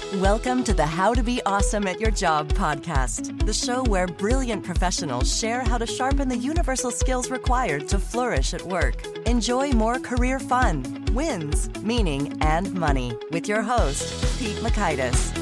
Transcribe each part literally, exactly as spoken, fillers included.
Welcome to the How to Be Awesome at Your Job podcast, the show where brilliant professionals share how to sharpen the universal skills required to flourish at work. Enjoy more career fun, wins, meaning, and money with your host, Pete Mockaitis.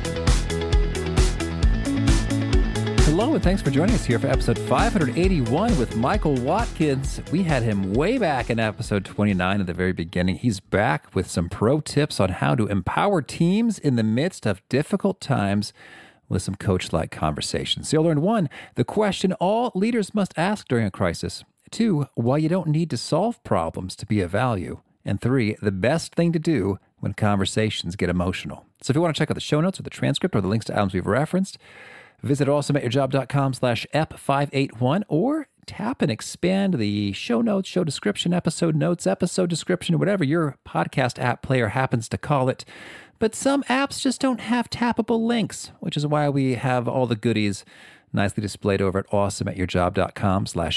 Hello, and thanks for joining us here for episode five eighty-one with Michael Watkins. We had him way back in episode twenty-nine at the very beginning. He's back with some pro tips on how to empower teams in the midst of difficult times with some coach-like conversations. So you'll learn one, the question all leaders must ask during a crisis. Two, why you don't need to solve problems to be of value. And three, the best thing to do when conversations get emotional. So if you want to check out the show notes or the transcript or the links to items we've referenced, visit awesomeatyourjob.com slash ep five eighty-one or tap and expand the show notes, show description, episode notes, episode description, whatever your podcast app player happens to call it. But some apps just don't have tappable links, which is why we have all the goodies nicely displayed over at awesomeatyourjob.com slash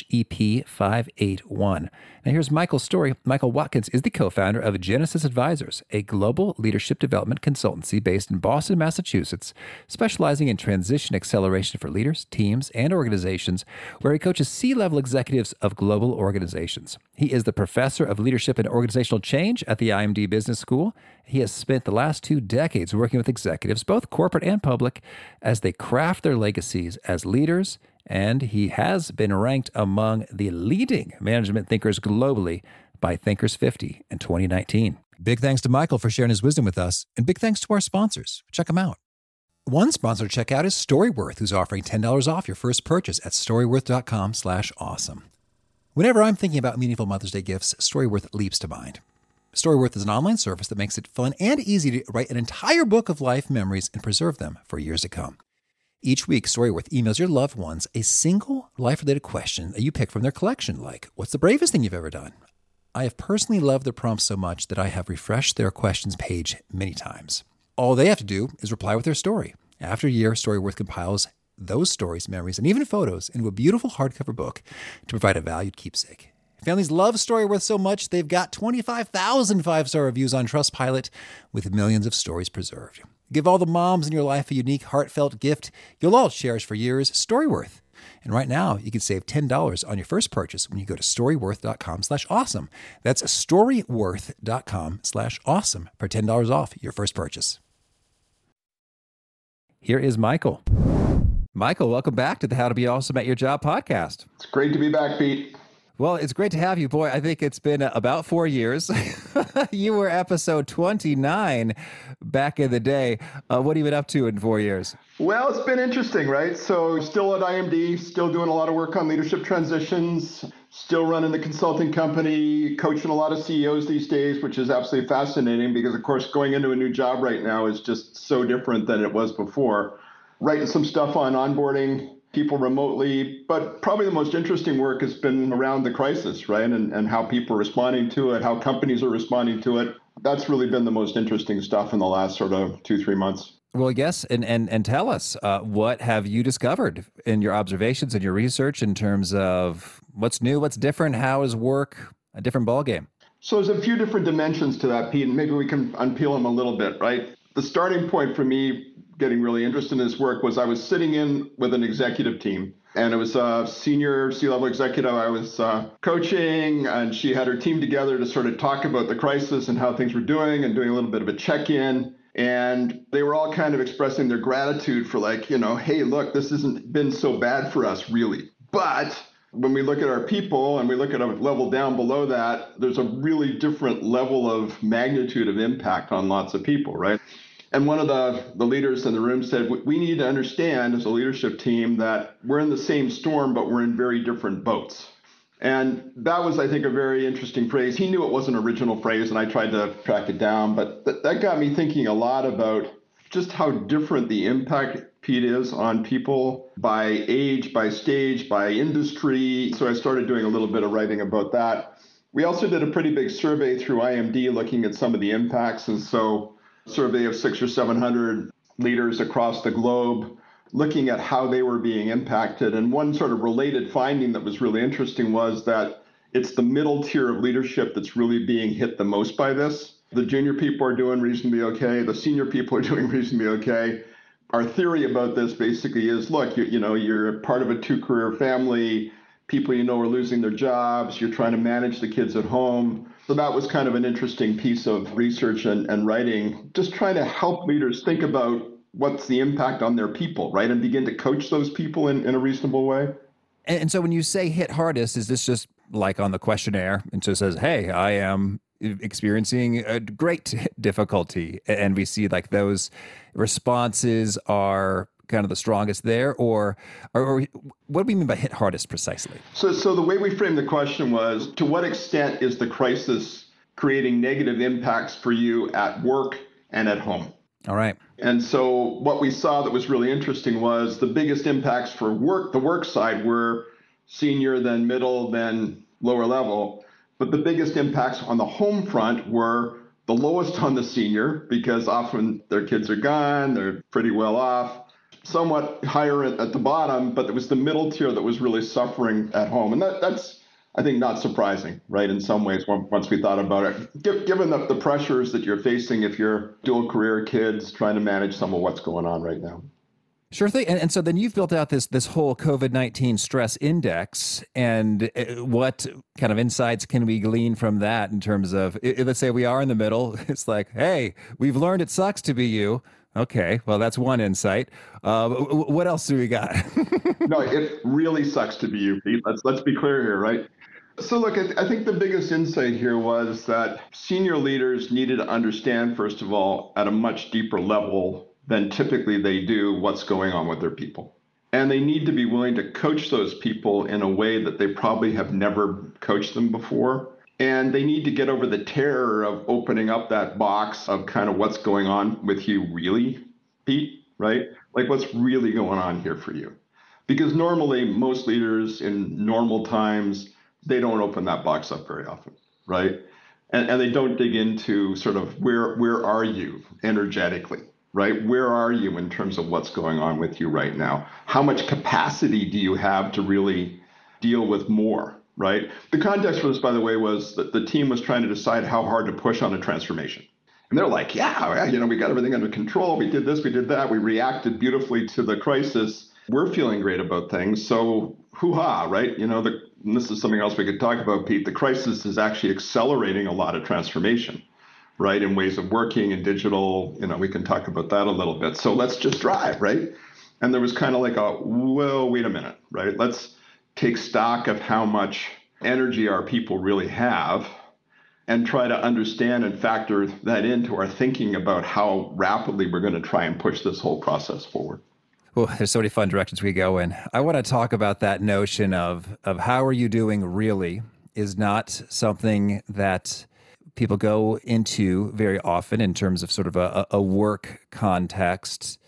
ep581. Now here's Michael's story. Michael Watkins is the co-founder of Genesis Advisors, a global leadership development consultancy based in Boston, Massachusetts, specializing in transition acceleration for leaders, teams, and organizations, where he coaches C-level executives of global organizations. He is the professor of leadership and organizational change at the I M D Business School. He has spent the last two decades working with executives, both corporate and public, as they craft their legacies as leaders, and he has been ranked among the leading management thinkers globally by Thinkers fifty in twenty nineteen. Big thanks to Michael for sharing his wisdom with us, and big thanks to our sponsors. Check them out. One sponsor to check out is Storyworth, who's offering ten dollars off your first purchase at storyworth.com slash awesome. Whenever I'm thinking about meaningful Mother's Day gifts, Storyworth leaps to mind. Storyworth is an online service that makes it fun and easy to write an entire book of life memories and preserve them for years to come. Each week, Storyworth emails your loved ones a single life-related question that you pick from their collection, like, what's the bravest thing you've ever done? I have personally loved their prompts so much that I have refreshed their questions page many times. All they have to do is reply with their story. After a year, Storyworth compiles those stories, memories, and even photos into a beautiful hardcover book to provide a valued keepsake. Families love Storyworth so much, they've got twenty-five thousand five-star reviews on Trustpilot with millions of stories preserved. Give all the moms in your life a unique, heartfelt gift you'll all cherish for years, Storyworth. And right now, you can save ten dollars on your first purchase when you go to storyworth.com slash awesome. That's storyworth.com slash awesome for ten dollars off your first purchase. Here is Michael. Michael, welcome back to the How to Be Awesome at Your Job podcast. It's great to be back, Pete. Well, it's great to have you, boy. I think it's been about four years. You were episode twenty-nine back in the day. Uh, what have you been up to in four years? Well, it's been interesting, right? So still at I M D, still doing a lot of work on leadership transitions, still running the consulting company, coaching a lot of C E Os these days, which is absolutely fascinating because, of course, going into a new job right now is just so different than it was before. Writing some stuff on onboarding people remotely, but probably the most interesting work has been around the crisis, right? And, and how people are responding to it, how companies are responding to it. That's really been the most interesting stuff in the last sort of two, three months. Well, yes, and and and tell us, uh, what have you discovered in your observations and your research in terms of what's new, what's different, how is work a different ballgame? So there's a few different dimensions to that, Pete, and maybe we can unpeel them a little bit, right? The starting point for me getting really interested in this work was I was sitting in with an executive team, and it was a senior C-level executive I was uh, coaching, and she had her team together to sort of talk about the crisis and how things were doing and doing a little bit of a check-in. And they were all kind of expressing their gratitude for, like, you know, hey, look, this hasn't been so bad for us, really. But when we look at our people and we look at a level down below that, there's a really different level of magnitude of impact on lots of people, right? And one of the, the leaders in the room said, we need to understand as a leadership team that we're in the same storm, but we're in very different boats. And that was, I think, a very interesting phrase. He knew it was an original phrase, and I tried to track it down. But th- that got me thinking a lot about just how different the impact, Pete, is on people by age, by stage, by industry. So I started doing a little bit of writing about that. We also did a pretty big survey through I M D looking at some of the impacts. And so survey of six or seven hundred leaders across the globe, looking at how they were being impacted. And one sort of related finding that was really interesting was that it's the middle tier of leadership that's really being hit the most by this. The junior people are doing reasonably okay. The senior people are doing reasonably okay. Our theory about this basically is, look, you, you know, you're part of a two-career family. People you know are losing their jobs. You're trying to manage the kids at home. So that was kind of an interesting piece of research and, and writing, just trying to help leaders think about what's the impact on their people, right? And begin to coach those people in, in a reasonable way. And, and so when you say hit hardest, is this just like on the questionnaire? And so it says, hey, I am experiencing a great difficulty. And we see like those responses are kind of the strongest there, or, or, or what do we mean by hit hardest precisely? So, so the way we framed the question was, to what extent is the crisis creating negative impacts for you at work and at home? All right. And so what we saw that was really interesting was the biggest impacts for work, the work side, were senior, then middle, then lower level. But the biggest impacts on the home front were the lowest on the senior, because often their kids are gone, they're pretty well off. Somewhat higher at, at the bottom, but it was the middle tier that was really suffering at home. And that, that's, I think, not surprising, right, in some ways, once we thought about it. Given the, the pressures that you're facing if you're dual career kids trying to manage some of what's going on right now. Sure thing. And, and so then you've built out this this whole COVID nineteen stress index. And what kind of insights can we glean from that in terms of, let's say we are in the middle. It's like, hey, we've learned it sucks to be you. Okay, well, that's one insight. Uh, what else do we got? No, it really sucks to be you, Pete. Let's, let's be clear here, right? So look, I, th- I think the biggest insight here was that senior leaders needed to understand, first of all, at a much deeper level than typically they do, what's going on with their people. And they need to be willing to coach those people in a way that they probably have never coached them before. And they need to get over the terror of opening up that box of kind of what's going on with you really, Pete, right? Like what's really going on here for you. Because normally most leaders in normal times, they don't open that box up very often, right? And, and they don't dig into sort of where where are you energetically, right? Where are you in terms of what's going on with you right now? How much capacity do you have to really deal with more? Right. The context for this, by the way, was that the team was trying to decide how hard to push on a transformation. And they're like, yeah, you know, we got everything under control. We did this, we did that. We reacted beautifully to the crisis. We're feeling great about things. So hoo-ha, right? You know, the, and this is something else we could talk about, Pete. The crisis is actually accelerating a lot of transformation, right? In ways of working and digital. You know, we can talk about that a little bit. So let's just drive, right? And there was kind of like a, well, wait a minute, right? Let's take stock of how much energy our people really have and try to understand and factor that into our thinking about how rapidly we're going to try and push this whole process forward. Well, there's so many fun directions we go in. I want to talk about that notion of of how are you doing really is not something that people go into very often in terms of sort of a, a work context.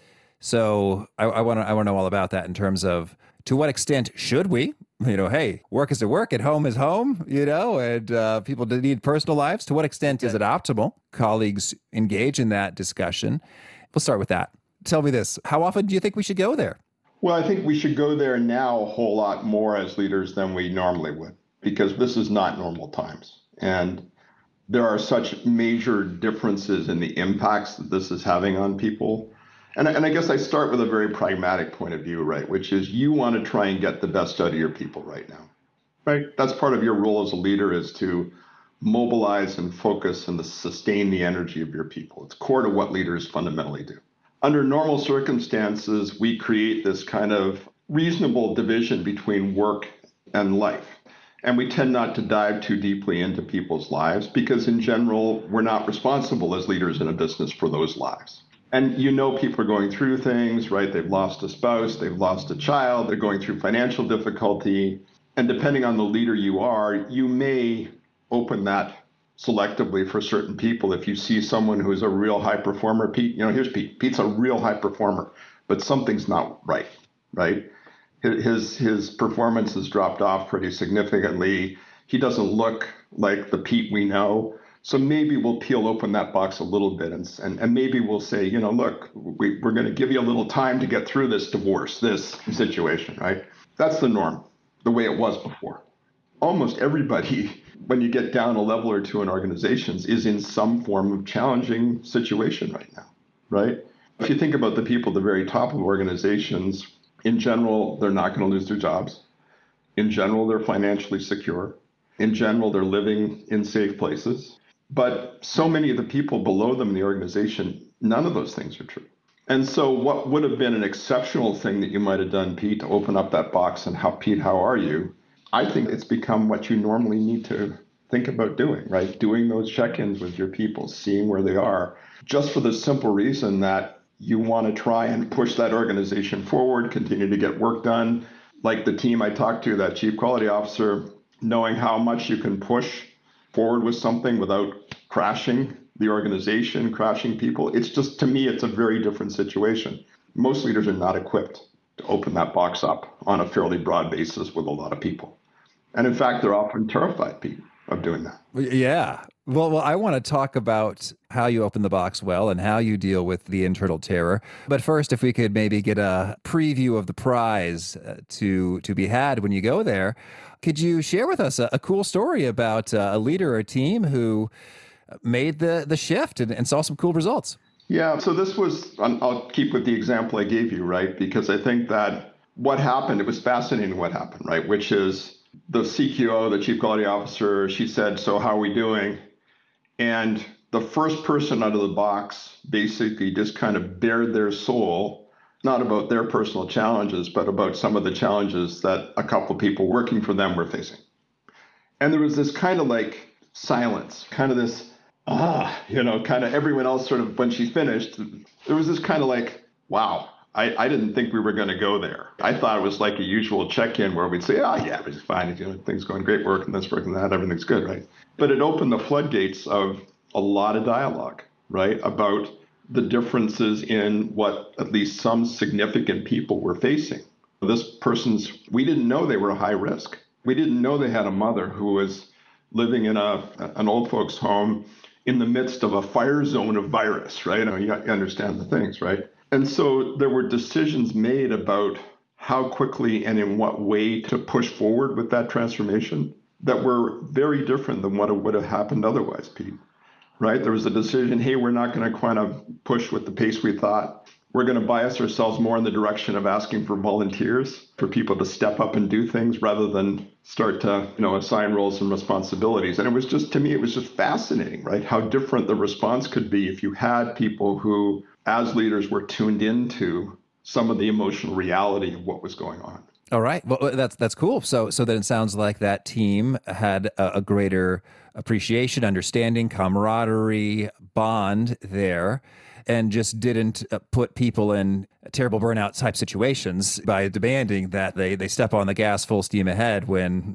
So I, I want to I want to know all about that in terms of, to what extent should we? You know, hey, work is to work, at home is home, you know, and uh, people need personal lives. To what extent is it optimal? Colleagues engage in that discussion. We'll start with that. Tell me this. How often do you think we should go there? Well, I think we should go there now a whole lot more as leaders than we normally would, because this is not normal times. And there are such major differences in the impacts that this is having on people. And, and I guess I start with a very pragmatic point of view, right, which is you want to try and get the best out of your people right now, right? That's part of your role as a leader, is to mobilize and focus and to sustain the energy of your people. It's core to what leaders fundamentally do. Under normal circumstances, we create this kind of reasonable division between work and life. And we tend not to dive too deeply into people's lives because, in general, we're not responsible as leaders in a business for those lives. And you know, people are going through things, right? They've lost a spouse, they've lost a child, they're going through financial difficulty. And depending on the leader you are, you may open that selectively for certain people. If you see someone who's a real high performer, Pete, you know, here's Pete. Pete's a real high performer, but something's not right, right? His, his performance has dropped off pretty significantly. He doesn't look like the Pete we know. So maybe we'll peel open that box a little bit and, and, and maybe we'll say, you know, look, we, we're going to give you a little time to get through this divorce, this situation, right? That's the norm, the way it was before. Almost everybody when you get down a level or two in organizations, is in some form of challenging situation right now, right? If you think about the people at the very top of organizations, in general, they're not going to lose their jobs. In general, they're financially secure. In general, they're living in safe places. But so many of the people below them in the organization, none of those things are true. And so what would have been an exceptional thing that you might have done, Pete, to open up that box and how, Pete, how are you? I think it's become what you normally need to think about doing, right? Doing those check-ins with your people, seeing where they are, just for the simple reason that you want to try and push that organization forward, continue to get work done. Like the team I talked to, that chief quality officer, knowing how much you can push forward with something without crashing the organization, crashing people. It's just, to me, it's a very different situation. Most leaders are not equipped to open that box up on a fairly broad basis with a lot of people. And in fact, they're often terrified, Pete, of doing that. Yeah. Well, well, I want to talk about how you open the box well and how you deal with the internal terror. But first, if we could maybe get a preview of the prize uh, to to be had when you go there, could you share with us a, a cool story about uh, a leader or a team who made the, the shift and, and saw some cool results? Yeah, so this was, I'll keep with the example I gave you, right? Because I think that what happened, it was fascinating what happened, right? Which is the C Q O, the chief quality officer, she said, so how are we doing? And the first person out of the box basically just kind of bared their soul, not about their personal challenges, but about some of the challenges that a couple of people working for them were facing. And there was this kind of like silence, kind of this, ah, you know, kind of everyone else sort of, when she finished, there was this kind of like, wow, I, I didn't think we were going to go there. I thought it was like a usual check-in where we'd say, oh, yeah, it's fine. You know, things going great, work and this, work and that, everything's good, right? But it opened the floodgates of a lot of dialogue, right, about the differences in what at least some significant people were facing. This person's, we didn't know they were high risk. We didn't know they had a mother who was living in a an old folks' home in the midst of a fire zone of virus, right? I mean, you understand the things, right? And so there were decisions made about how quickly and in what way to push forward with that transformation that were very different than what would have happened otherwise, Pete, right? There was a decision, hey, we're not going to kind of push with the pace we thought. We're going to bias ourselves more in the direction of asking for volunteers, for people to step up and do things rather than start to, you know, assign roles and responsibilities. And it was just, to me, it was just fascinating, right? How different the response could be if you had people who, as leaders, were tuned into some of the emotional reality of what was going on. All right. Well, that's that's cool. So so then it sounds like that team had a, a greater appreciation, understanding, camaraderie, bond there, and just didn't put people in terrible burnout type situations by demanding that they, they step on the gas full steam ahead when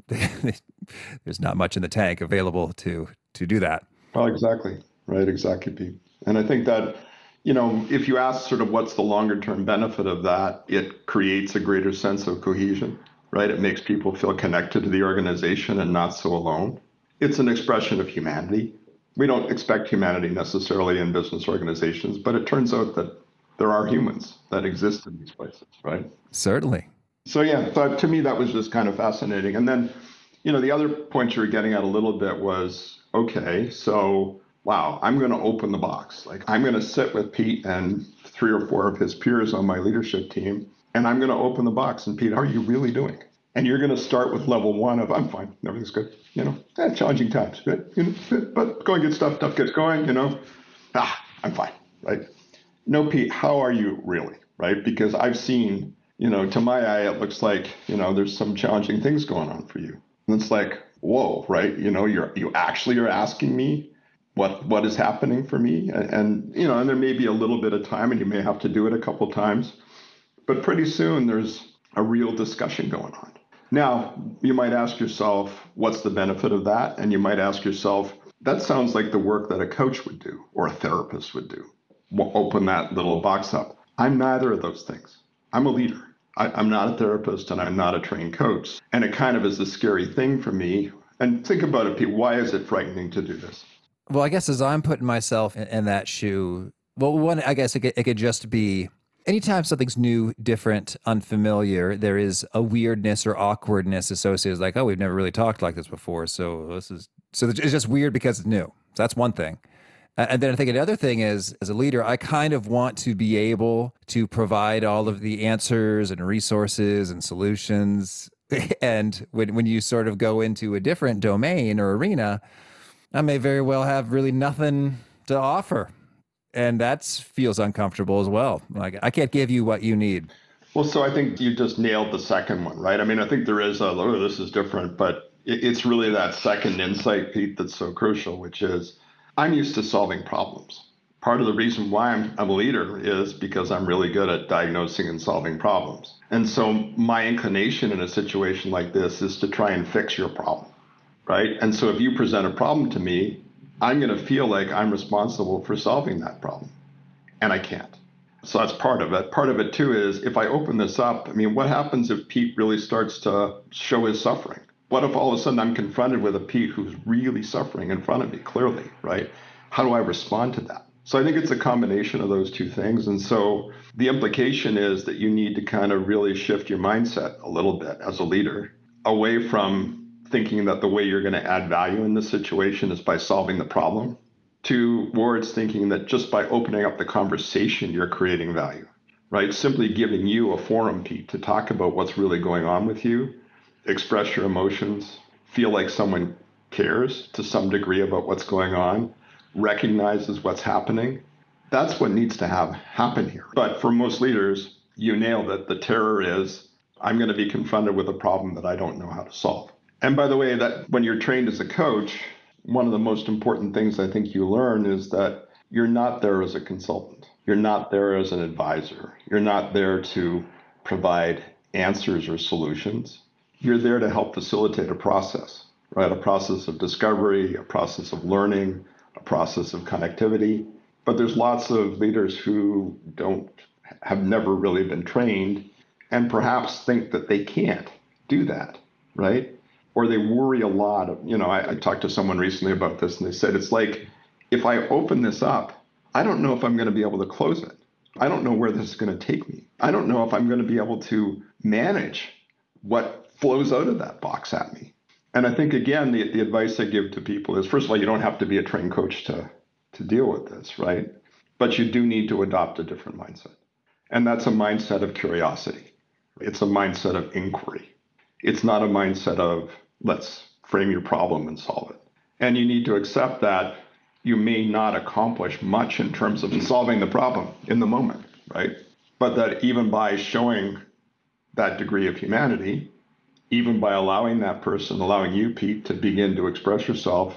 there's not much in the tank available to to do that. Well, exactly. Right. Exactly, Pete. And I think that, you know, if you ask sort of what's the longer term benefit of that, it creates a greater sense of cohesion, right? It makes people feel connected to the organization and not so alone. It's an expression of humanity. We don't expect humanity necessarily in business organizations, but it turns out that there are humans that exist in these places, right? Certainly. So yeah, so to me, that was just kind of fascinating. And then, you know, the other point you were getting at a little bit was, okay, so wow, I'm going to open the box. Like, I'm going to sit with Pete and three or four of his peers on my leadership team, and I'm going to open the box. And Pete, how are you really doing? And you're going to start with level one of, I'm fine, everything's good. You know, eh, challenging times, good, you know, good, but going good stuff, stuff gets going, you know, ah, I'm fine, right? No, Pete, how are you really, right? Because I've seen, you know, to my eye, it looks like, you know, there's some challenging things going on for you. And it's like, whoa, right? You know, you're, you actually are asking me what what is happening for me. And, and, you know, and there may be a little bit of time and you may have to do it a couple times, but pretty soon there's a real discussion going on. Now, you might ask yourself, what's the benefit of that? And you might ask yourself, that sounds like the work that a coach would do or a therapist would do. Open that little box up. I'm neither of those things. I'm a leader. I, I'm not a therapist and I'm not a trained coach. And it kind of is a scary thing for me. And think about it, Pete, why is it frightening to do this? Well, I guess as I'm putting myself in, in that shoe, well, one, I guess it could, it could just be Anytime something's new, different, unfamiliar, there is a weirdness or awkwardness associated. Like, oh, we've never really talked like this before, so this is so it's just weird because it's new. So that's one thing. And then I think another thing is, as a leader, I kind of want to be able to provide all of the answers and resources and solutions. And when when you sort of go into a different domain or arena, I may very well have really nothing to offer. And that feels uncomfortable as well. Like, I can't give you what you need. Well, so I think you just nailed the second one, right? I mean, I think there is a, oh, this is different, but it's really that second insight, Pete, that's so crucial, which is I'm used to solving problems. Part of the reason why I'm, I'm a leader is because I'm really good at diagnosing and solving problems. And so my inclination in a situation like this is to try and fix your problem, right? And so if you present a problem to me, I'm going to feel like I'm responsible for solving that problem, and I can't. So that's part of it. Part of it, too, is if I open this up, I mean, what happens if Pete really starts to show his suffering? What if all of a sudden I'm confronted with a Pete who's really suffering in front of me, clearly, right? How do I respond to that? So I think it's a combination of those two things. And so the implication is that you need to kind of really shift your mindset a little bit as a leader away from thinking that the way you're going to add value in this situation is by solving the problem, towards thinking that just by opening up the conversation, you're creating value, right? Simply giving you a forum, Pete, to talk about what's really going on with you, express your emotions, feel like someone cares to some degree about what's going on, recognizes what's happening. That's what needs to have happen here. But for most leaders, you nailed it. The terror is, I'm going to be confronted with a problem that I don't know how to solve. And by the way, that when you're trained as a coach, one of the most important things I think you learn is that you're not there as a consultant. You're not there as an advisor. You're not there to provide answers or solutions. You're there to help facilitate a process, right? A process of discovery, a process of learning, a process of connectivity. But there's lots of leaders who don't, have never really been trained and perhaps think that they can't do that, right? Or they worry a lot. Of, you know, I, I talked to someone recently about this, and they said, it's like, if I open this up, I don't know if I'm going to be able to close it. I don't know where this is going to take me. I don't know if I'm going to be able to manage what flows out of that box at me. And I think, again, the, the advice I give to people is, first of all, you don't have to be a trained coach to, to deal with this, right? But you do need to adopt a different mindset. And that's a mindset of curiosity. It's a mindset of inquiry. It's not a mindset of, let's frame your problem and solve it. And you need to accept that you may not accomplish much in terms of solving the problem in the moment, right? But that even by showing that degree of humanity, even by allowing that person, allowing you, Pete, to begin to express yourself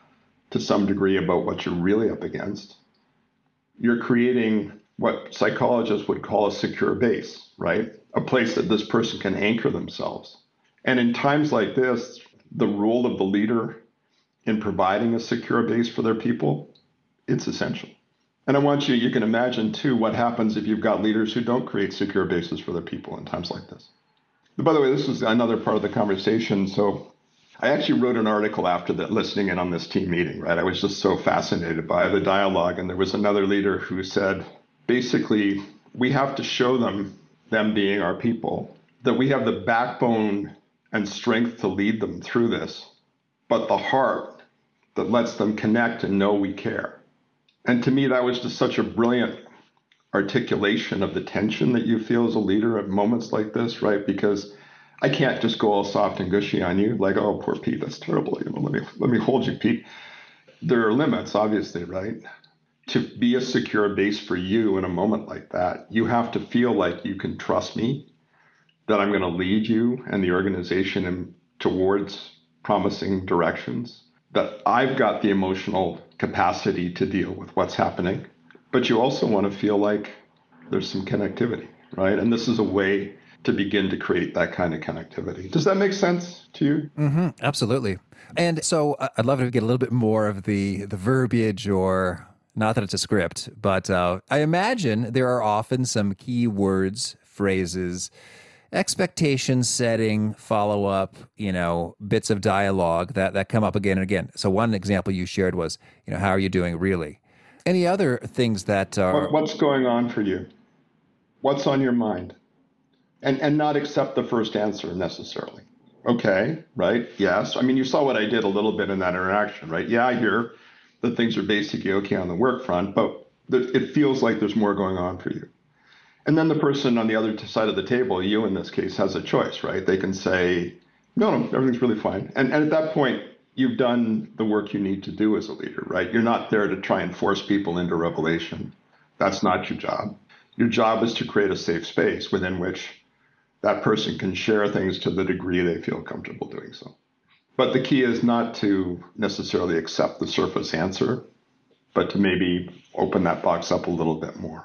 to some degree about what you're really up against, you're creating what psychologists would call a secure base, right? A place that this person can anchor themselves. And in times like this, the role of the leader in providing a secure base for their people, it's essential. And I want you, you can imagine too, what happens if you've got leaders who don't create secure bases for their people in times like this. By the way, this was another part of the conversation. So I actually wrote an article after that, listening in on this team meeting, right? I was just so fascinated by the dialogue. And there was another leader who said, basically, we have to show them, them being our people, that we have the backbone and strength to lead them through this, but the heart that lets them connect and know we care. And to me, that was just such a brilliant articulation of the tension that you feel as a leader at moments like this, right? Because I can't just go all soft and gushy on you, like, oh, poor Pete, that's terrible. You know, let me let me hold you, Pete. There are limits, obviously, right? To be a secure base for you in a moment like that, you have to feel like you can trust me, that I'm going to lead you and the organization in, towards promising directions, that I've got the emotional capacity to deal with what's happening. But you also want to feel like there's some connectivity, right? And this is a way to begin to create that kind of connectivity. Does that make sense to you? Mm-hmm, absolutely. And so I'd love to get a little bit more of the, the verbiage, or not that it's a script, but uh, I imagine there are often some key words, phrases, expectation setting, follow-up, you know, bits of dialogue that, that come up again and again. So one example you shared was, you know, how are you doing really? Any other things that are... What, what's going on for you? What's on your mind? And and not accept the first answer necessarily. Okay, right? Yes. I mean, you saw what I did a little bit in that interaction, right? Yeah, I hear that things are basically okay on the work front, but th- it feels like there's more going on for you. And then the person on the other side of the table, you in this case, has a choice, right? They can say, no, no, everything's really fine. And, and at that point, you've done the work you need to do as a leader, right? You're not there to try and force people into revelation. That's not your job. Your job is to create a safe space within which that person can share things to the degree they feel comfortable doing so. But the key is not to necessarily accept the surface answer, but to maybe open that box up a little bit more.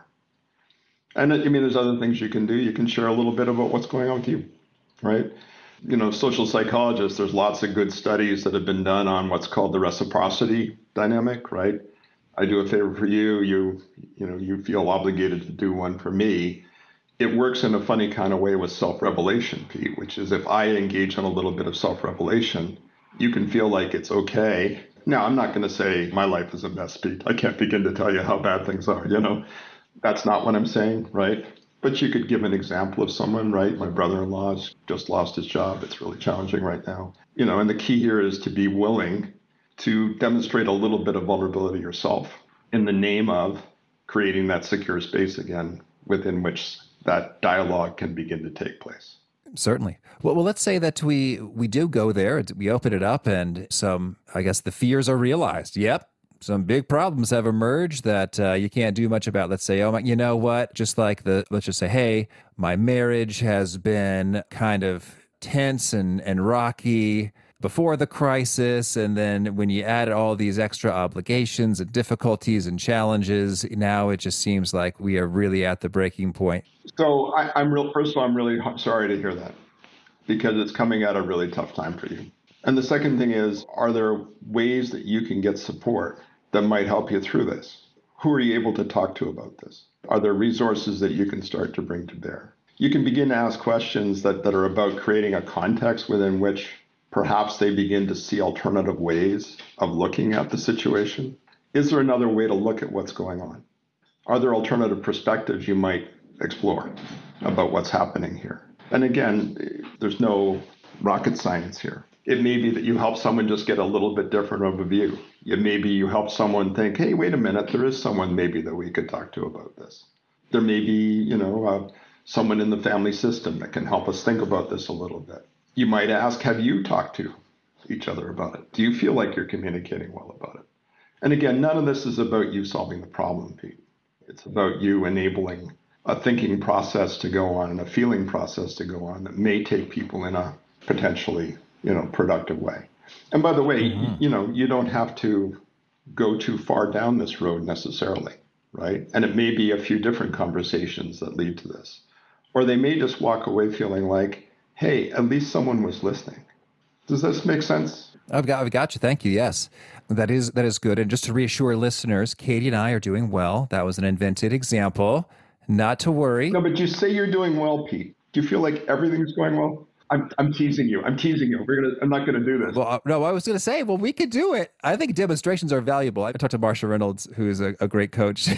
And I mean, there's other things you can do. You can share a little bit about what's going on with you, right? You know, social psychologists, there's lots of good studies that have been done on what's called the reciprocity dynamic, right? I do a favor for you, you, you know, you feel obligated to do one for me. It works in a funny kind of way with self-revelation, Pete, which is if I engage in a little bit of self-revelation, you can feel like it's okay. Now, I'm not going to say my life is a mess, Pete. I can't begin to tell you how bad things are, you know. That's not what I'm saying, right? But you could give an example of someone, right? My brother-in-law's just lost his job. It's really challenging right now. You know, and the key here is to be willing to demonstrate a little bit of vulnerability yourself in the name of creating that secure space again within which that dialogue can begin to take place. Certainly. Well, well, let's say that we we do go there, we open it up, and some, I guess, the fears are realized. Yep. Some big problems have emerged that uh, you can't do much about. Let's say, oh, my, you know what? Just like the, let's just say, hey, my marriage has been kind of tense and, and rocky before the crisis. And then when you add all these extra obligations and difficulties and challenges, now it just seems like we are really at the breaking point. So I, I'm real, first of all, I'm really sorry to hear that because it's coming at a really tough time for you. And the second thing is, are there ways that you can get support that might help you through this? Who are you able to talk to about this? Are there resources that you can start to bring to bear? You can begin to ask questions that, that are about creating a context within which perhaps they begin to see alternative ways of looking at the situation. Is there another way to look at what's going on? Are there alternative perspectives you might explore about what's happening here? And again, there's no rocket science here. It may be that you help someone just get a little bit different of a view. It may be you help someone think, hey, wait a minute, there is someone maybe that we could talk to about this. There may be, you know, uh, someone in the family system that can help us think about this a little bit. You might ask, have you talked to each other about it? Do you feel like you're communicating well about it? And again, none of this is about you solving the problem, Pete. It's about you enabling a thinking process to go on and a feeling process to go on that may take people in a potentially, you know, productive way. And by the way, mm-hmm. you know, you don't have to go too far down this road necessarily, right? And it may be a few different conversations that lead to this. Or they may just walk away feeling like, hey, at least someone was listening. Does this make sense? I've got, I've got you. Thank you. Yes, that is that is good. And just to reassure listeners, Katie and I are doing well. That was an invented example. Not to worry. No, but you say you're doing well, Pete. Do you feel like everything's going well? I'm I'm teasing you. I'm teasing you. We're gonna. I'm not gonna do this. Well, uh, no, I was gonna say, well, we could do it. I think demonstrations are valuable. I talked to Marsha Reynolds, who's a, a great coach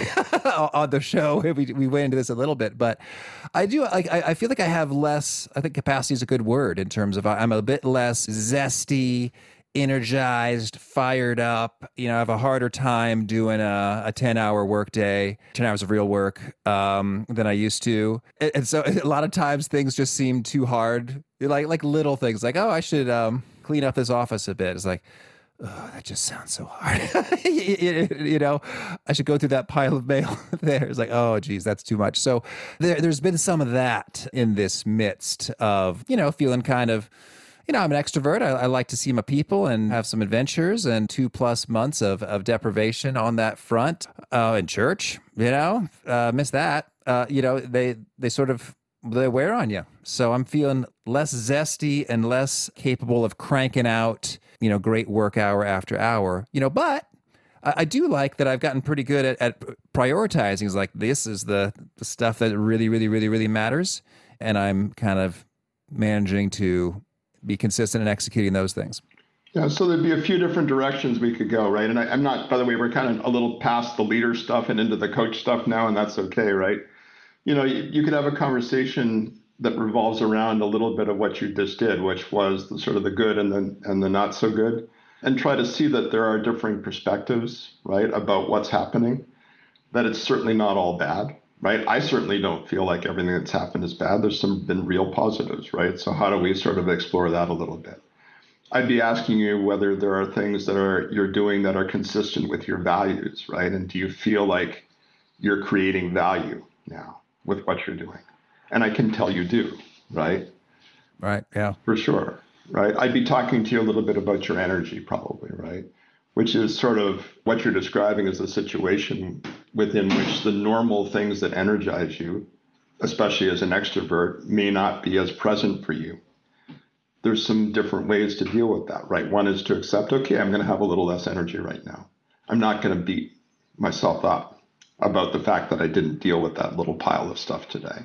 on the show. We we went into this a little bit, but I do like. I, I feel like I have less. I think capacity is a good word in terms of I'm a bit less zesty, energized, fired up. You know, I have a harder time doing a, a ten hour work day, ten hours of real work um, than I used to. And, and so a lot of times things just seem too hard. Like like little things like, oh, I should um, clean up this office a bit. It's like, oh, that just sounds so hard. you, you know, I should go through that pile of mail there. It's like, oh, geez, that's too much. So there, there's been some of that in this midst of, you know, feeling kind of, you know, I'm an extrovert. I, I like to see my people and have some adventures, and two plus months of, of deprivation on that front uh, in church, you know, uh, miss that. Uh, you know, they, they sort of, they wear on you. So I'm feeling less zesty and less capable of cranking out, you know, great work hour after hour, you know, but I, I do like that I've gotten pretty good at, at prioritizing. It's like, this is the, the stuff that really, really, really, really matters. And I'm kind of managing to be consistent in executing those things. Yeah, so there'd be a few different directions we could go, right? And I, I'm not, by the way, we're kind of a little past the leader stuff and into the coach stuff now, and that's okay, right? you know, you, you could have a conversation that revolves around a little bit of what you just did, which was the sort of the good and the and the not so good, and try to see that there are differing perspectives, right, about what's happening, that it's certainly not all bad, right? I certainly don't feel like everything that's happened is bad. There's some been real positives, right? So how do we sort of explore that a little bit? I'd be asking you whether there are things that are you're doing that are consistent with your values, right? And do you feel like you're creating value now with what you're doing? And I can tell you do, right? Right, yeah. For sure, right? I'd be talking to you a little bit about your energy probably, right? Which is sort of what you're describing as a situation within which the normal things that energize you, especially as an extrovert, may not be as present for you. There's some different ways to deal with that, right? One is to accept, okay, I'm going to have a little less energy right now. I'm not going to beat myself up about the fact that I didn't deal with that little pile of stuff today.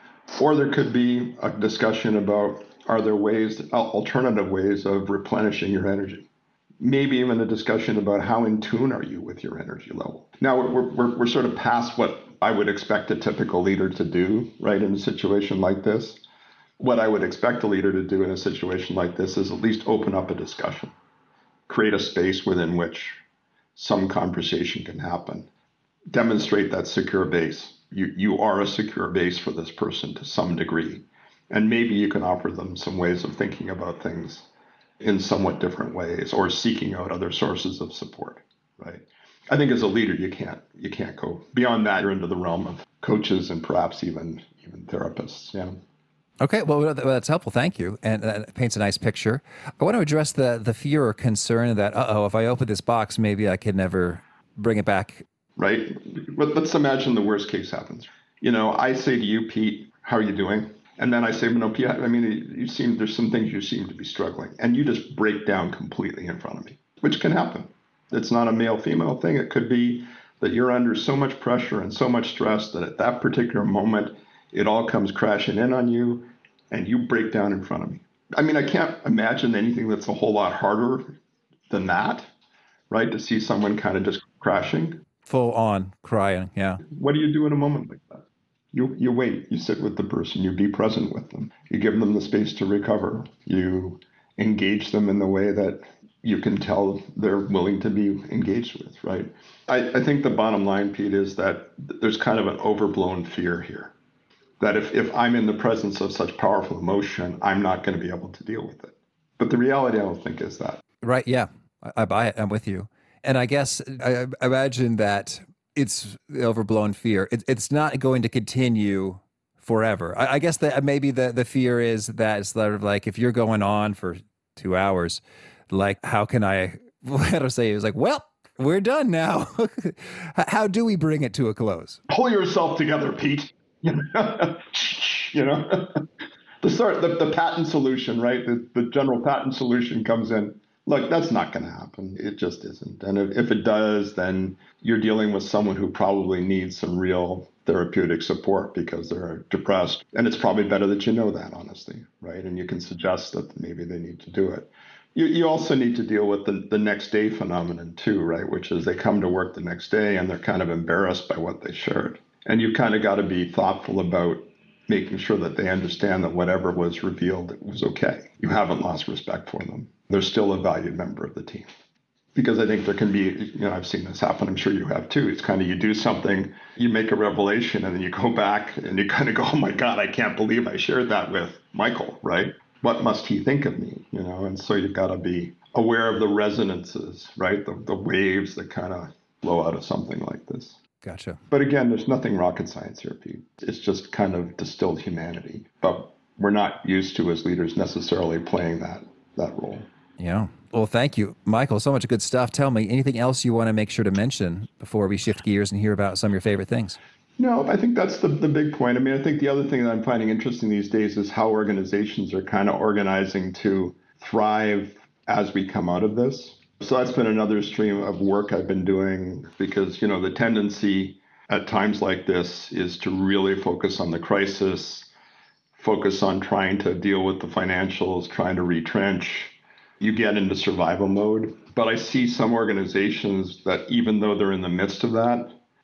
Or there could be a discussion about, are there ways, alternative ways of replenishing your energy? Maybe even a discussion about how in tune are you with your energy level. Now, we're, we're, we're sort of past what I would expect a typical leader to do, right, in a situation like this. What I would expect a leader to do in a situation like this is at least open up a discussion, create a space within which some conversation can happen, demonstrate that secure base. You, you are a secure base for this person to some degree. And maybe you can offer them some ways of thinking about things in somewhat different ways, or seeking out other sources of support, right? I think as a leader, you can't you can't go beyond that. You're into the realm of coaches and perhaps even even therapists. Yeah. Okay, well, that's helpful. Thank you. And that paints a nice picture. I want to address the the fear or concern that, uh-oh, if I open this box, maybe I could never bring it back. Right. But let's imagine the worst case happens. You know, I say to you, Pete, how are you doing? And then I say, no, Pete, I mean, you seem, there's some things you seem to be struggling. And you just break down completely in front of me, which can happen. It's not a male-female thing. It could be that you're under so much pressure and so much stress that at that particular moment, it all comes crashing in on you and you break down in front of me. I mean, I can't imagine anything that's a whole lot harder than that, right? To see someone kind of just crashing. Full on crying, yeah. What do you do in a moment like that? You you wait, you sit with the person, you be present with them. You give them the space to recover. You engage them in the way that you can tell they're willing to be engaged with, right? I, I think the bottom line, Pete, is that there's kind of an overblown fear here. That if, if I'm in the presence of such powerful emotion, I'm not going to be able to deal with it. But the reality, I don't think, is that. Right, yeah. I, I buy it. I'm with you. And I guess I, I imagine that it's overblown fear. It, it's not going to continue forever. I, I guess that maybe the, the fear is that it's sort of like if you're going on for two hours, like how can I, what do I say? It was like, well, we're done now. How do we bring it to a close? Pull yourself together, Pete. you know, the sort the, the patent solution, right? The, the general patent solution comes in. Look, that's not going to happen. It just isn't. And if, if it does, then you're dealing with someone who probably needs some real therapeutic support because they're depressed. And it's probably better that you know that, honestly, right? And you can suggest that maybe they need to do it. You, you also need to deal with the, the next day phenomenon too, right? Which is they come to work the next day and they're kind of embarrassed by what they shared. And you've kind of got to be thoughtful about making sure that they understand that whatever was revealed, it was okay. You haven't lost respect for them. They're still a valued member of the team. Because I think there can be, you know, I've seen this happen, I'm sure you have too. It's kind of you do something, you make a revelation, and then you go back and you kind of go, oh my God, I can't believe I shared that with Michael, right? What must he think of me, you know? And so you've got to be aware of the resonances, right? The, the waves that kind of blow out of something like this. Gotcha. But again, there's nothing rocket science here, Pete. It's just kind of distilled humanity. But we're not used to, as leaders, necessarily playing that that role. Yeah. Well, thank you, Michael. So much good stuff. Tell me, anything else you want to make sure to mention before we shift gears and hear about some of your favorite things? No, I think that's the, the big point. I mean, I think the other thing that I'm finding interesting these days is how organizations are kind of organizing to thrive as we come out of this. So that's been another stream of work I've been doing because, you know, the tendency at times like this is to really focus on the crisis, focus on trying to deal with the financials, trying to retrench. You get into survival mode. But I see some organizations that even though they're in the midst of that,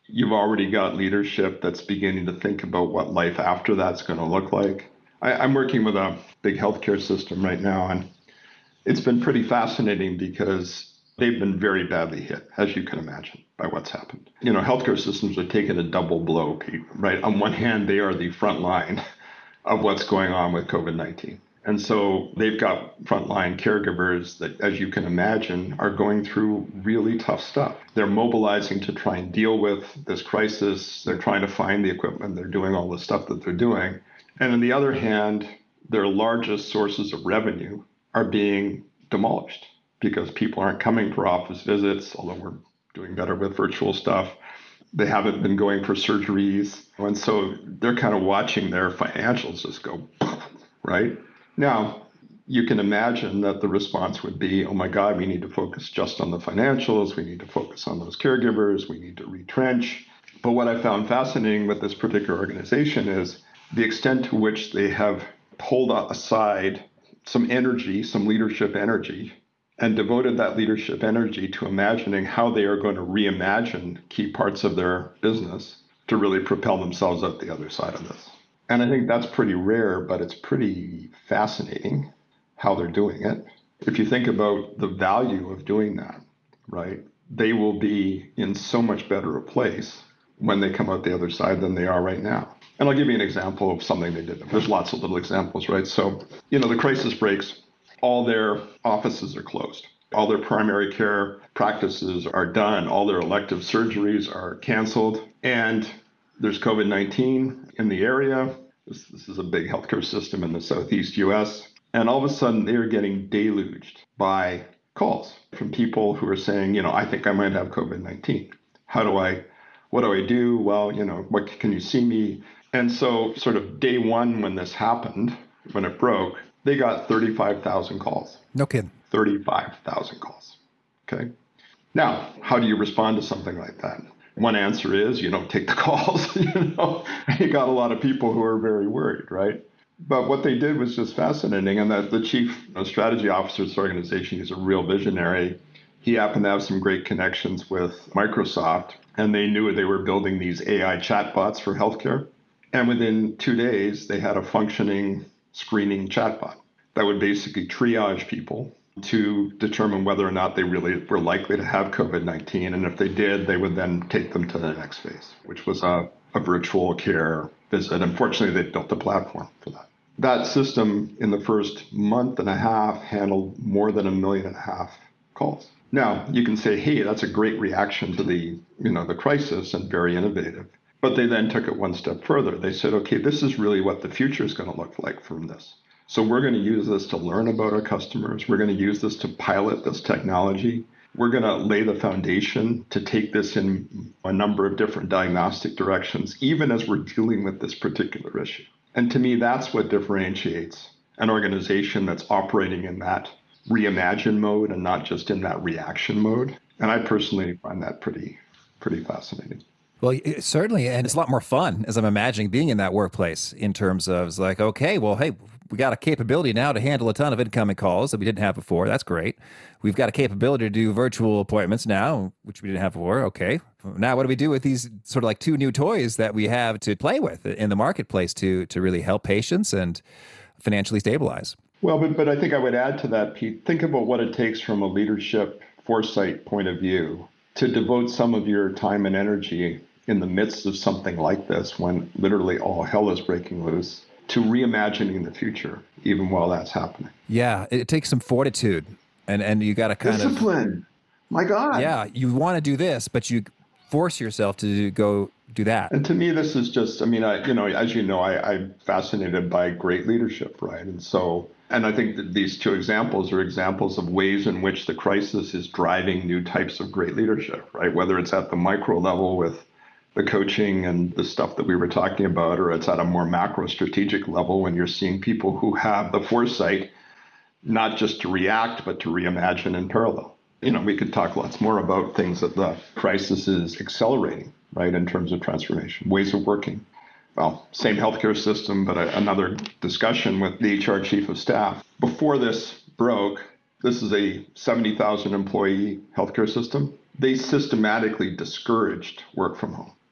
You've already got leadership that's beginning to think about what life after that's going to look like. I, I'm working with a big healthcare system right now, and it's been pretty fascinating because they've been very badly hit, as you can imagine, by what's happened. You know, healthcare systems are taking a double blow, Pete, right? On one hand, they are the front line of what's going on with COVID nineteen. And so they've got frontline caregivers that, as you can imagine, are going through really tough stuff. They're mobilizing to try and deal with this crisis. They're trying to find the equipment. They're doing all the stuff that they're doing. And on the other hand, their largest sources of revenue are being demolished because people aren't coming for office visits, although we're doing better with virtual stuff. They haven't been going for surgeries. And so they're kind of watching their financials just go, right? Now, you can imagine that the response would be, oh my God, we need to focus just on the financials. We need to focus on those caregivers. We need to retrench. But what I found fascinating with this particular organization is the extent to which they have pulled aside some energy, some leadership energy, and devoted that leadership energy to imagining how they are going to reimagine key parts of their business to really propel themselves up the other side of this. And I think that's pretty rare, but it's pretty fascinating how they're doing it. If you think about the value of doing that, right, they will be in so much better a place when they come out the other side than they are right now. And I'll give you an example of something they did. There's lots of little examples, right? So, you know, the crisis breaks, all their offices are closed. All their primary care practices are done. All their elective surgeries are canceled. And there's COVID nineteen in the area. This, this is a big healthcare system in the Southeast U S. And all of a sudden, they're getting deluged by calls from people who are saying, you know, I think I might have COVID nineteen. How do I, what do I do? Well, you know, what can you see me? And so sort of day one when this happened, when it broke, they got thirty-five thousand calls. No kidding. thirty-five thousand calls. Okay. Now, how do you respond to something like that? One answer is you don't take the calls, you know, you got a lot of people who are very worried, right? But what they did was just fascinating. And that the chief strategy officer of this organization, he's a real visionary. He happened to have some great connections with Microsoft, and they knew they were building these A I chatbots for healthcare. And within two days, they had a functioning screening chatbot that would basically triage people to determine whether or not they really were likely to have COVID nineteen. And if they did, they would then take them to the next phase, which was a, a virtual care visit. Unfortunately, they built a platform for that. That system in the first month and a half handled more than a million and a half calls. Now, you can say, hey, that's a great reaction to the, you know, the crisis and very innovative. But they then took it one step further. They said, okay, this is really what the future is going to look like from this. So we're going to use this to learn about our customers. We're going to use this to pilot this technology. We're going to lay the foundation to take this in a number of different diagnostic directions, even as we're dealing with this particular issue. And to me, that's what differentiates an organization that's operating in that reimagine mode and not just in that reaction mode. And I personally find that pretty, pretty fascinating. Well, it, certainly, and it's a lot more fun, as I'm imagining, being in that workplace in terms of it's like, okay, well, hey, we got a capability now to handle a ton of incoming calls that we didn't have before. That's great. We've got a capability to do virtual appointments now, which we didn't have before. Okay. Now, what do we do with these sort of like two new toys that we have to play with in the marketplace to to really help patients and financially stabilize? Well, but, but I think I would add to that, Pete, think about what it takes from a leadership foresight point of view to devote some of your time and energy in the midst of something like this, when literally all hell is breaking loose, to reimagining the future, even while that's happening. Yeah, it takes some fortitude, and, and you got to kind Discipline. of... Discipline. My God. Yeah, you want to do this, but you force yourself to go do that. And to me, this is just, I mean, I, you know, as you know, I, I'm fascinated by great leadership, right? And so, and I think that these two examples are examples of ways in which the crisis is driving new types of great leadership, right? Whether it's at the micro level with the coaching and the stuff that we were talking about, or it's at a more macro strategic level when you're seeing people who have the foresight, not just to react, but to reimagine in parallel. You know, we could talk lots more about things that the crisis is accelerating, right, in terms of transformation, ways of working. Well, same healthcare system, but a, another discussion with the H R chief of staff. Before this broke, this is a seventy thousand employee healthcare system. They systematically discouraged work from home.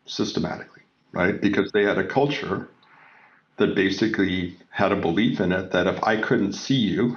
systematically, right? Because they had a culture that basically had a belief in it that if I couldn't see you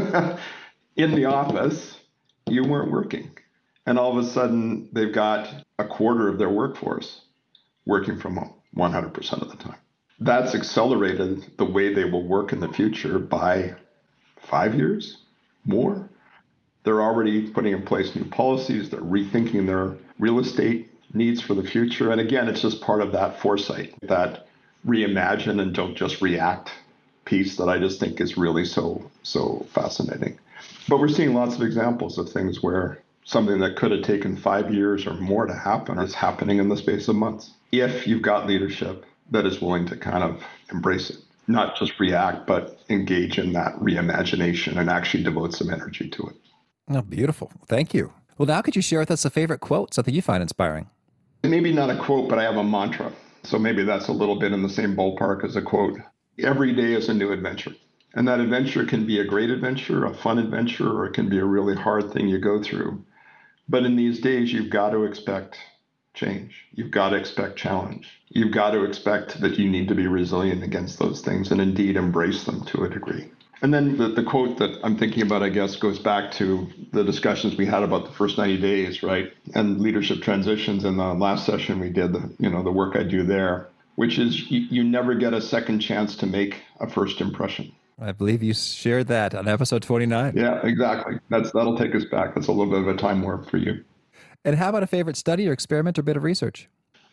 in the office, you weren't working. And all of a sudden, they've got a quarter of their workforce working from home one hundred percent of the time. That's accelerated the way they will work in the future by five years more. They're already putting in place new policies. They're rethinking their real estate needs for the future. And again, it's just part of that foresight, that reimagine and don't just react piece that I just think is really so, so fascinating. But we're seeing lots of examples of things where something that could have taken five years or more to happen is happening in the space of months. If you've got leadership that is willing to kind of embrace it, not just react, but engage in that reimagination and actually devote some energy to it. Oh, beautiful. Thank you. Well, now could you share with us a favorite quote, something you find inspiring? Maybe not a quote, but I have a mantra. So maybe that's a little bit in the same ballpark as a quote. Every day is a new adventure. And that adventure can be a great adventure, a fun adventure, or it can be a really hard thing you go through. But in these days, you've got to expect change. You've got to expect challenge. You've got to expect that you need to be resilient against those things and indeed embrace them to a degree. And then the, the quote that I'm thinking about, I guess, goes back to the discussions we had about the first ninety days, right? And leadership transitions. In the last session we did, the, you know, the work I do there, which is you, you never get a second chance to make a first impression. I believe you shared that on episode twenty-nine. Yeah, exactly. That's That'll take us back. That's a little bit of a time warp for you. And how about a favorite study or experiment or bit of research?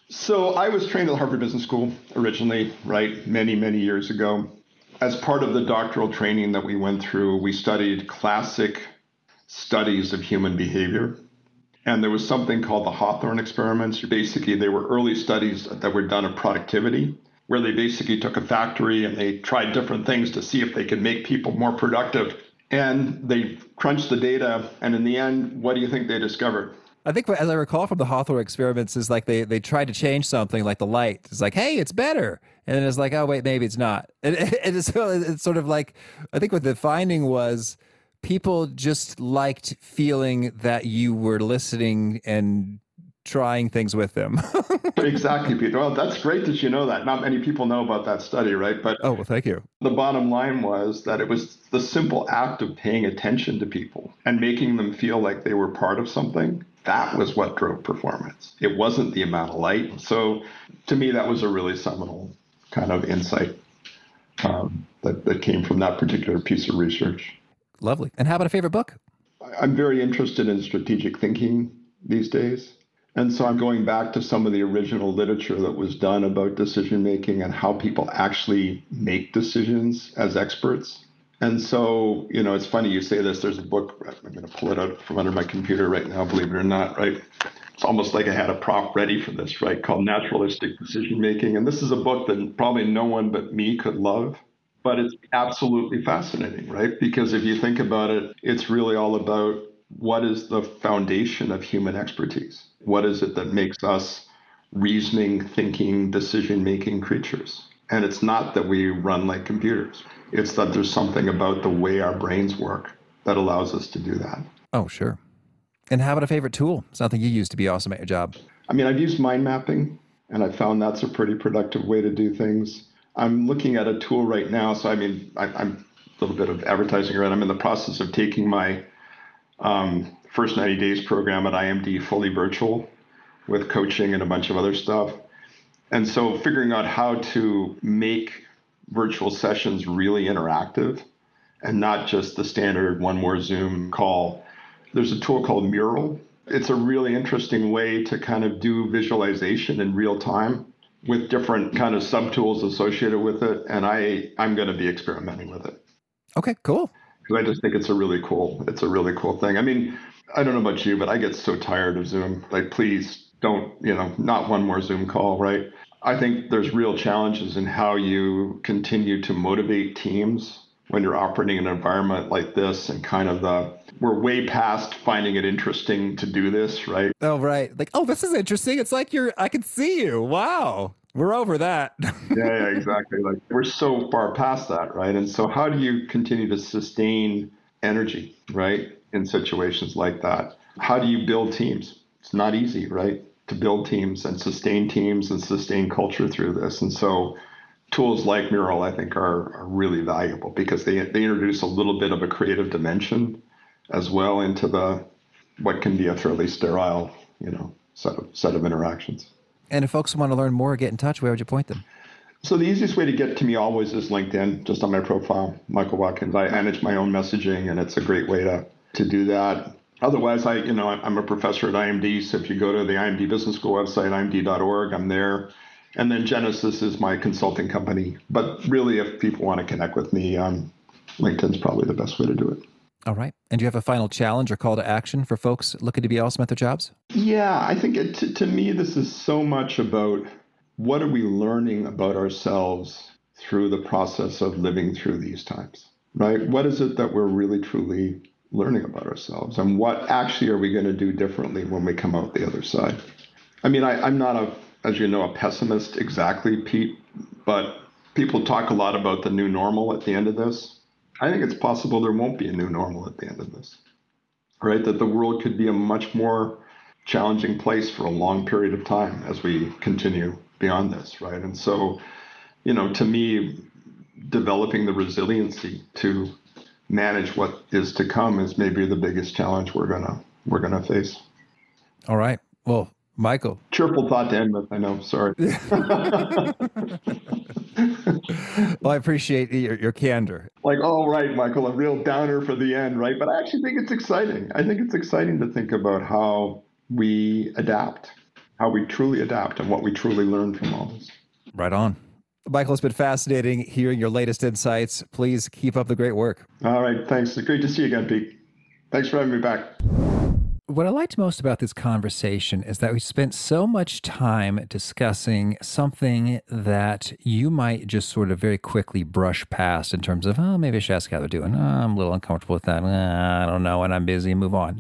So I was trained at Harvard Business School originally, right, many, many years ago. As part of the doctoral training that we went through, we studied classic studies of human behavior. And there was something called the Hawthorne experiments. Basically, they were early studies that were done of productivity, where they basically took a factory and they tried different things to see if they could make people more productive. And they crunched the data. And in the end, what do you think they discovered? I think, as I recall from the Hawthorne experiments, is like they, they tried to change something like the light. It's like, hey, it's better. And then it's like, oh, wait, maybe it's not. And it, it's, it's sort of like, I think what the finding was, people just liked feeling that you were listening and trying things with them. Exactly, Peter. Well, that's great that you know that. Not many people know about that study, right? But oh, well, thank you. The bottom line was that it was the simple act of paying attention to people and making them feel like they were part of something. That was what drove performance. It wasn't the amount of light. So to me, that was a really seminal kind of insight um, that, that came from that particular piece of research. Lovely. And how about a favorite book? I'm very interested in strategic thinking these days. And so I'm going back to some of the original literature that was done about decision making and how people actually make decisions as experts. And so, you know, it's funny you say this. There's a book, I'm going to pull it out from under my computer right now, believe it or not, right? It's almost like I had a prop ready for this, right? Called Naturalistic Decision Making. And this is a book that probably no one but me could love. But it's absolutely fascinating, right? Because if you think about it, it's really all about what is the foundation of human expertise? What is it that makes us reasoning, thinking, decision-making creatures? And it's not that we run like computers. It's that there's something about the way our brains work that allows us to do that. Oh, sure. And how about a favorite tool? Something you use to be awesome at your job? I mean, I've used mind mapping, and I found that's a pretty productive way to do things. I'm looking at a tool right now. So, I mean, I, I'm a little bit of advertising, right? I'm in the process of taking my um, first ninety days program at I M D fully virtual with coaching and a bunch of other stuff. And so figuring out how to make virtual sessions really interactive and not just the standard one more Zoom call. There's a tool called Mural. It's a really interesting way to kind of do visualization in real time with different kind of subtools associated with it. And I, I'm going to be experimenting with it. Okay, cool. Because I just think it's a really cool, it's a really cool thing. I mean, I don't know about you, but I get so tired of Zoom. Like, please don't, you know, not one more Zoom call, right? I think there's real challenges in how you continue to motivate teams when you're operating in an environment like this and kind of the, we're way past finding it interesting to do this, right? Oh, right. Like, oh, this is interesting. It's like you're, I can see you. Wow. We're over that. yeah, yeah, exactly. Like, we're so far past that, right? And so how do you continue to sustain energy, right, in situations like that? How do you build teams? It's not easy, right? to build teams and sustain teams and sustain culture through this. And so tools like Mural, I think, are, are really valuable because they they introduce a little bit of a creative dimension as well into the what can be a fairly sterile, you know, set of set of interactions. And if folks want to learn more or get in touch, where would you point them? So the easiest way to get to me always is LinkedIn, just on my profile, Michael Watkins. I manage my own messaging, and it's a great way to, to do that. Otherwise, I, you know, I'm a professor at I M D, so if you go to the I M D Business School website, I M D dot org, I'm there. And then Genesis is my consulting company. But really, if people want to connect with me, um, LinkedIn's probably the best way to do it. All right. And do you have a final challenge or call to action for folks looking to be awesome at their jobs? Yeah, I think it, to, to me, this is so much about what are we learning about ourselves through the process of living through these times, right? What is it that we're really, truly learning about ourselves? And what actually are we going to do differently when we come out the other side? I mean, I, I'm not, a, as you know, a pessimist exactly, Pete, but people talk a lot about the new normal at the end of this. I think it's possible there won't be a new normal at the end of this, right? That the world could be a much more challenging place for a long period of time as we continue beyond this, right? And so, you know, to me, developing the resiliency to manage what is to come is maybe the biggest challenge we're gonna we're gonna face. All right. Well, Michael. Cheerful thought to end with, I know, sorry. Well, I appreciate your, your candor. Like, oh, right, Michael, a real downer for the end, right? But I actually think it's exciting. I think it's exciting to think about how we adapt, how we truly adapt and what we truly learn from all this. Right on. Michael, it's been fascinating hearing your latest insights. Please keep up the great work. All right, thanks. It's great to see you again, Pete. Thanks for having me back. What I liked most about this conversation is that we spent so much time discussing something that you might just sort of very quickly brush past in terms of, oh, maybe I should ask how they're doing. Oh, I'm a little uncomfortable with that. Uh, I don't know, and I'm busy, move on.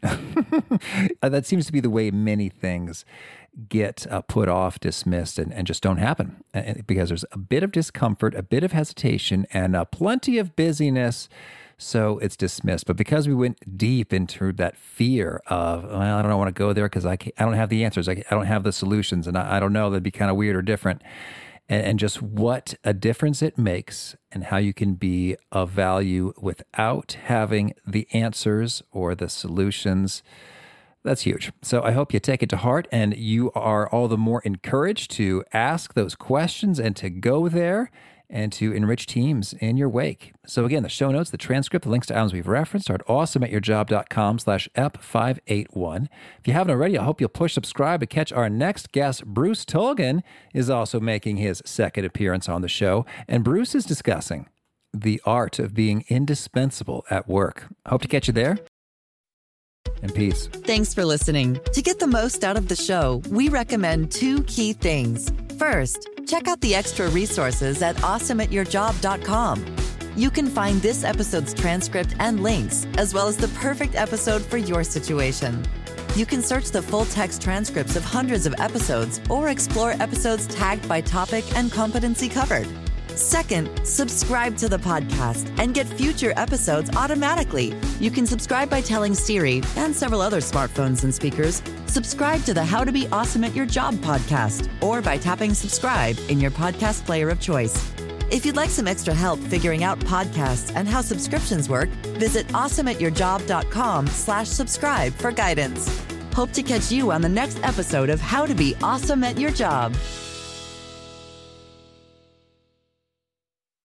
That seems to be the way many things get uh, put off, dismissed, and, and just don't happen and, because there's a bit of discomfort, a bit of hesitation, and uh, plenty of busyness. So it's dismissed. But because we went deep into that fear of, well, I don't want to go there because I can't, I don't have the answers. I, I don't have the solutions. And I, I don't know, that'd be kind of weird or different. And, and just what a difference it makes and how you can be of value without having the answers or the solutions. That's huge. So I hope you take it to heart and you are all the more encouraged to ask those questions and to go there and to enrich teams in your wake. So again, the show notes, the transcript, the links to items we've referenced are at awesomeatyourjob.com slash ep five eighty-one. If you haven't already, I hope you'll push subscribe to catch our next guest. Bruce Tulgan is also making his second appearance on the show, and Bruce is discussing the art of being indispensable at work. Hope to catch you there. And peace. Thanks for listening. To get the most out of the show, we recommend two key things. First, check out the extra resources at awesome at your job dot com. You can find this episode's transcript and links, as well as the perfect episode for your situation. You can search the full text transcripts of hundreds of episodes or explore episodes tagged by topic and competency covered. Second, subscribe to the podcast and get future episodes automatically. You can subscribe by telling Siri and several other smartphones and speakers, subscribe to the How to Be Awesome at Your Job podcast, or by tapping subscribe in your podcast player of choice. If you'd like some extra help figuring out podcasts and how subscriptions work, visit awesome at your job dot com slash subscribe for guidance. Hope to catch you on the next episode of How to Be Awesome at Your Job.